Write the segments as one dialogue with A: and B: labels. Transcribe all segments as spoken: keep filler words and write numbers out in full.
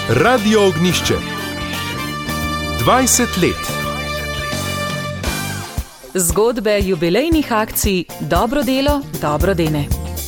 A: Radio Ognjišče. dvajset let.
B: Zgodbe jubilejnih akcij Dobro delo, dobro dene.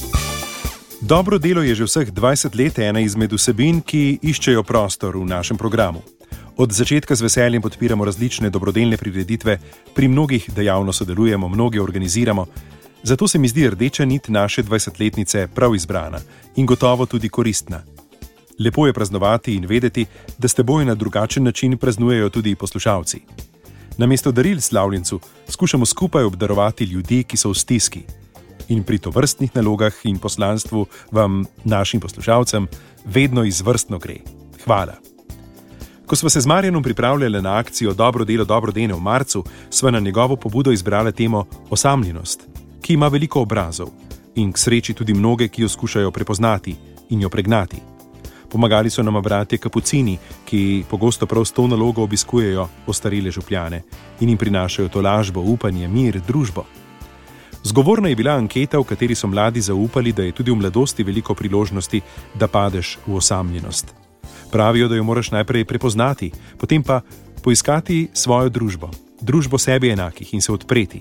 A: Dobro delo je že vseh dvajset let ena izmed vsebin, ki iščejo prostor v našem programu. Od začetka z veseljem podpiramo različne dobrodelne prireditve, pri mnogih dejavno sodelujemo, mnoge organiziramo. Zato se mi zdi rdeča nit naše dvajsetletnice prav izbrana in gotovo tudi koristna. Lepo je praznovati in vedeti, da s teboj na drugačen način praznujejo tudi poslušalci. Namesto daril slavljencu skušamo skupaj obdarovati ljudi, ki so v stiski. In pri tovrstnih nalogah in poslanstvu vam, našim poslušalcem, vedno izvrstno gre. Hvala. Ko sva se z Marjanom pripravljali na akcijo Dobro delo, dobro dene v marcu, sva na njegovo pobudo izbrala temo osamljenost, ki ima veliko obrazov in k sreči tudi mnoge, ki jo skušajo prepoznati in jo pregnati. Pomagali so nama bratje Kapucini, ki pogosto prav s to nalogo obiskujejo ostarele župljane in jim prinašajo tolažbo, upanje, mir, družbo. Zgovorna je bila anketa, v kateri so mladi zaupali, da je tudi v mladosti veliko priložnosti, da padeš v osamljenost. Pravijo, da jo moraš najprej prepoznati, potem pa poiskati svojo družbo, družbo sebi enakih in se odpreti.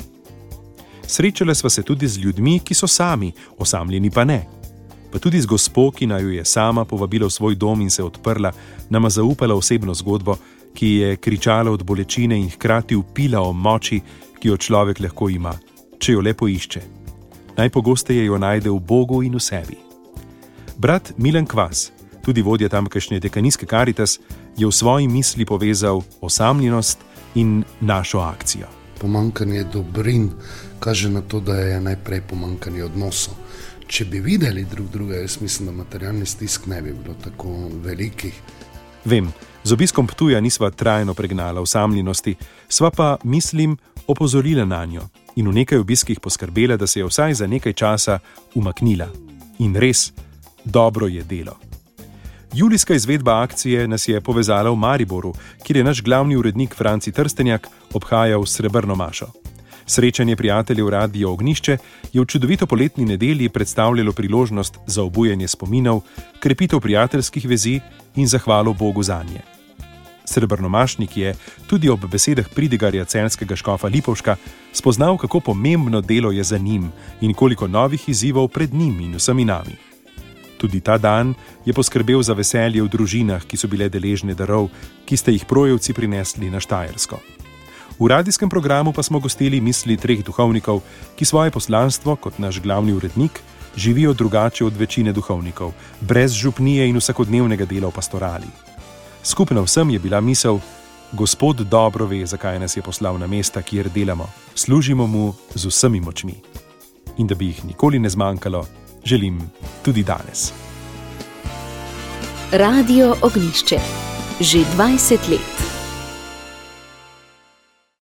A: Srečale sva se tudi z ljudmi, ki so sami, osamljeni pa ne. Pa tudi z gospo, ki naju je sama povabila v svoj dom in se odprla, nama zaupala osebno zgodbo, ki je kričala od bolečine in hkrati vpila o moči, ki jo človek lahko ima, če jo le poišče. Najpogosteje jo najde v Bogu in v sebi. Brat Milan Kvas, tudi vodja tamkajšnje dekanijske Karitas, je v svoji misli povezal osamljenost in našo akcijo.
C: Pomanjkanje dobrin kaže na to, da je najprej pomanjkanje odnosov. Če bi videli drug druga, jaz mislim, da materialni stisk ne bi bilo tako velikih.
A: Vem, z obiskom Ptuja nisva trajno pregnala osamljenosti, sva pa, mislim, opozorila na njo in v nekaj obiskih poskrbela, da se je vsaj za nekaj časa umaknila. In res, dobro je delo. Julijska izvedba akcije nas je povezala v Mariboru, kjer je naš glavni urednik Franci Trstenjak obhajal srebrno mašo. Srečanje prijateljev Radia Ognjišče je v čudovito poletni nedelji predstavljalo priložnost za obujanje spominov, krepitev prijateljskih vezi in zahvalo Bogu zanje. Srebrnomašnik je, tudi ob besedah pridigarja celjskega škofa Lipovška, spoznal, kako pomembno delo je za njim in koliko novih izzivov pred njim in vsemi nami. Tudi ta dan je poskrbel za veselje v družinah, ki so bile deležne darov, ki ste jih projevci prinesli na Štajersko. V radijskem programu pa smo gostili misli treh duhovnikov, ki svoje poslanstvo, kot naš glavni urednik, živijo drugače od večine duhovnikov, brez župnije in vsakodnevnega dela v pastorali. Skupna vsem je bila misel: Gospod dobro ve, zakaj nas je poslal na mesta, kjer delamo, služimo mu z vsemi močmi. In da bi jih nikoli ne zmanjkalo, želim tudi danes.
D: Radio Ognjišče. Že dvajset let.